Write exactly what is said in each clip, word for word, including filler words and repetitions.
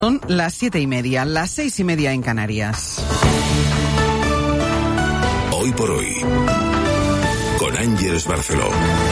Son las siete y media, las seis y media en Canarias. Hoy por hoy, con Ángeles Barceló.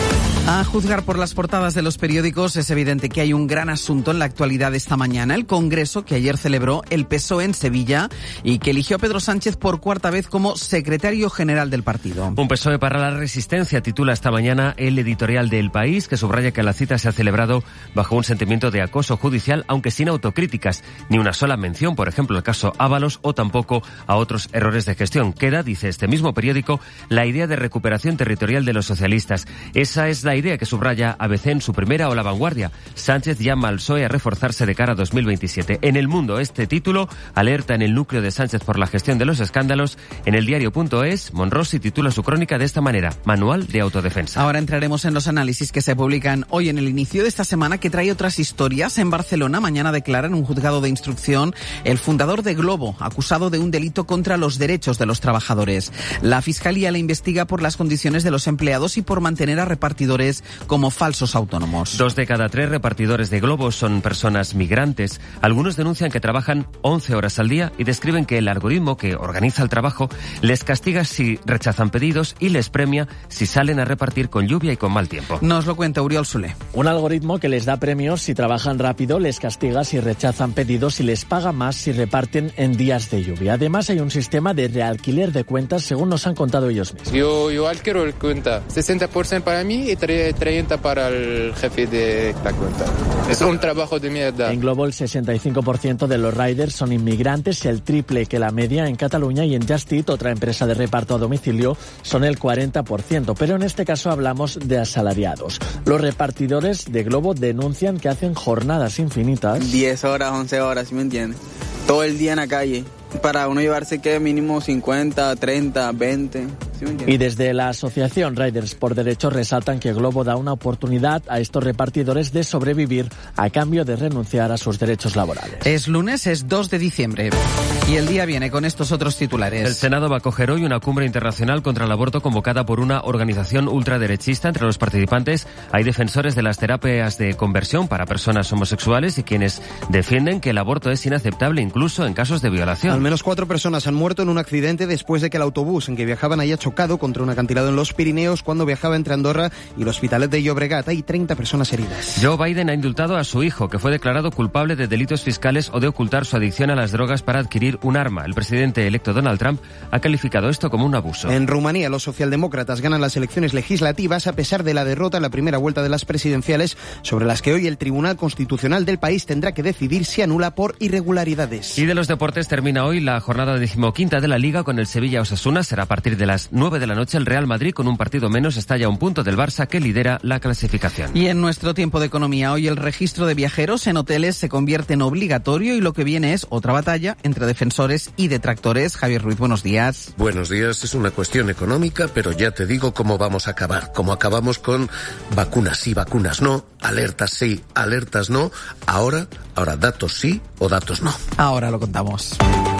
A juzgar por las portadas de los periódicos, es evidente que hay un gran asunto en la actualidad esta mañana. El Congreso que ayer celebró el P S O E en Sevilla y que eligió a Pedro Sánchez por cuarta vez como secretario general del partido. Un P S O E para la resistencia, titula esta mañana el editorial de El País, que subraya que la cita se ha celebrado bajo un sentimiento de acoso judicial, aunque sin autocríticas, ni una sola mención, por ejemplo, al caso Ábalos o tampoco a otros errores de gestión. Queda, dice este mismo periódico, la idea de recuperación territorial de los socialistas. Esa es la idea que subraya A B C en su primera o La Vanguardia. Sánchez llama al P S O E a reforzarse de cara a dos mil veintisiete. En El Mundo, este título alerta en el núcleo de Sánchez por la gestión de los escándalos. En el diario punto es, Monrosi titula su crónica de esta manera: Manual de autodefensa. Ahora entraremos en los análisis que se publican hoy en el inicio de esta semana, que trae otras historias. En Barcelona, mañana declara en un juzgado de instrucción el fundador de Glovo, acusado de un delito contra los derechos de los trabajadores. La Fiscalía le investiga por las condiciones de los empleados y por mantener a repartidores como falsos autónomos. Dos de cada tres repartidores de Glovo son personas migrantes. Algunos denuncian que trabajan once horas al día y describen que el algoritmo que organiza el trabajo les castiga si rechazan pedidos y les premia si salen a repartir con lluvia y con mal tiempo. Nos lo cuenta Uriol Solé. Un algoritmo que les da premios si trabajan rápido, les castiga si rechazan pedidos y les paga más si reparten en días de lluvia. Además, hay un sistema de realquiler de cuentas, según nos han contado ellos mismos. Yo, yo alquilo el cuenta, sesenta por ciento para mí y treinta para el jefe de la cuenta. Es un trabajo de mierda. En Glovo, el sesenta y cinco por ciento de los riders son inmigrantes, el triple que la media en Cataluña, y en Just Eat, otra empresa de reparto a domicilio, son el cuarenta por ciento. Pero en este caso hablamos de asalariados. Los repartidores de Glovo denuncian que hacen jornadas infinitas. diez horas, once horas, ¿sí me entiendes? Todo el día en la calle. Para uno llevarse que mínimo cincuenta, treinta, veinte. ¿Sí me entiendes? Y desde la asociación Riders por Derechos resaltan que Glovo da una oportunidad a estos repartidores de sobrevivir a cambio de renunciar a sus derechos laborales. Es lunes, es dos de diciembre. Y el día viene con estos otros titulares. El Senado va a acoger hoy una cumbre internacional contra el aborto convocada por una organización ultraderechista. Entre los participantes hay defensores de las terapias de conversión para personas homosexuales y quienes defienden que el aborto es inaceptable incluso en casos de violación. Al menos cuatro personas han muerto en un accidente después de que el autobús en que viajaban haya chocado contra un acantilado en los Pirineos cuando viajaba entre Andorra y el Hospitalet de Llobregat. Hay treinta personas heridas. Joe Biden ha indultado a su hijo, que fue declarado culpable de delitos fiscales o de ocultar su adicción a las drogas para adquirir un arma. El presidente electo Donald Trump ha calificado esto como un abuso. En Rumanía, los socialdemócratas ganan las elecciones legislativas a pesar de la derrota en la primera vuelta de las presidenciales, sobre las que hoy el Tribunal Constitucional del país tendrá que decidir si anula por irregularidades. Y de los deportes termina hoy la jornada decimoquinta de la Liga con el Sevilla-Osasuna. Será a partir de las nueve de la noche. El Real Madrid, con un partido menos, está ya a un punto del Barça, que lidera la clasificación. Y en nuestro tiempo de economía, hoy el registro de viajeros en hoteles se convierte en obligatorio y lo que viene es otra batalla entre defensores y detractores. Javier Ruiz, buenos días. Buenos días. Es una cuestión económica, pero ya te digo cómo vamos a acabar. Como acabamos con vacunas sí, vacunas no, alertas sí, alertas no. Ahora, ahora datos sí o datos no. Ahora lo contamos.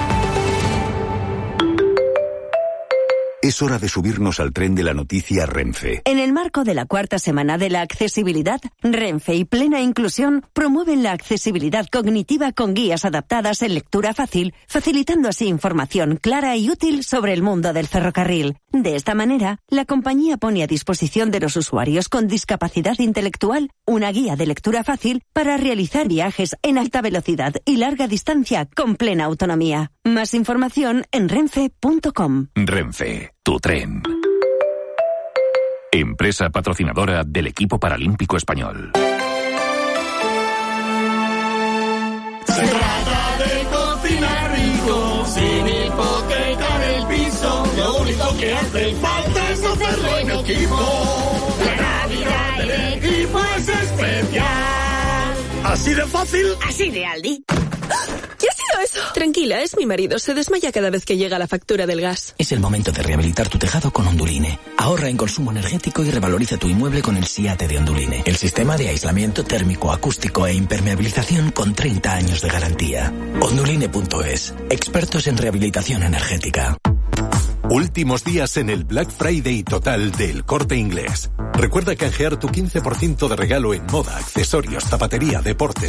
Es hora de subirnos al tren de la noticia Renfe. En el marco de la cuarta semana de la accesibilidad, Renfe y Plena Inclusión promueven la accesibilidad cognitiva con guías adaptadas en lectura fácil, facilitando así información clara y útil sobre el mundo del ferrocarril. De esta manera, la compañía pone a disposición de los usuarios con discapacidad intelectual una guía de lectura fácil para realizar viajes en alta velocidad y larga distancia con plena autonomía. Más información en renfe punto com. Renfe, tu tren. Empresa patrocinadora del equipo paralímpico español. Se trata de cocinar rico, sin hipotecar el piso. Lo único que hace falta es hacerlo en equipo. La Navidad del equipo es especial. ¿Así de fácil? Así de Aldi. ¿Qué ha sido eso? Tranquila, es mi marido. Se desmaya cada vez que llega la factura del gas. Es el momento de rehabilitar tu tejado con Onduline. Ahorra en consumo energético y revaloriza tu inmueble con el SIATE de Onduline. El sistema de aislamiento térmico, acústico e impermeabilización con treinta años de garantía. Onduline punto es. Expertos en rehabilitación energética. Últimos días en el Black Friday total del Corte Inglés. Recuerda canjear tu quince por ciento de regalo en moda, accesorios, zapatería, deportes,